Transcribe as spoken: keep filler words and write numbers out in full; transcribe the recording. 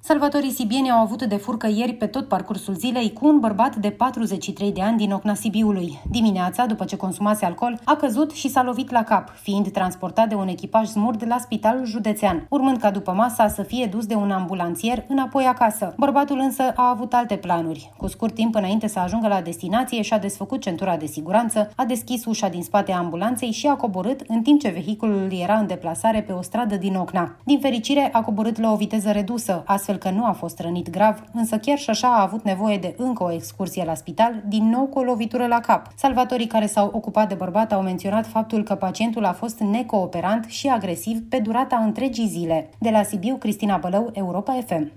Salvatorii sibieni au avut de furcă ieri pe tot parcursul zilei cu un bărbat de patruzeci și trei de ani din Ocna Sibiului. Dimineața, după ce consumase alcool, a căzut și s-a lovit la cap, fiind transportat de un echipaj smurd la spitalul județean, urmând ca după masa să fie dus de un ambulanțier înapoi acasă. Bărbatul însă a avut alte planuri. Cu scurt timp înainte să ajungă la destinație, și-a desfăcut centura de siguranță, a deschis ușa din spate a ambulanței și a coborât în timp ce vehiculul era în deplasare pe o stradă din Ocna. Din fericire, a coborât la o viteză redusă, astfel că nu a fost rănit grav, însă chiar și așa a avut nevoie de încă o excursie la spital, din nou cu o lovitură la cap. Salvatorii care s-au ocupat de bărbat au menționat faptul că pacientul a fost necooperant și agresiv pe durata întregii zile. De la Sibiu, Cristina Bălău, Europa F M.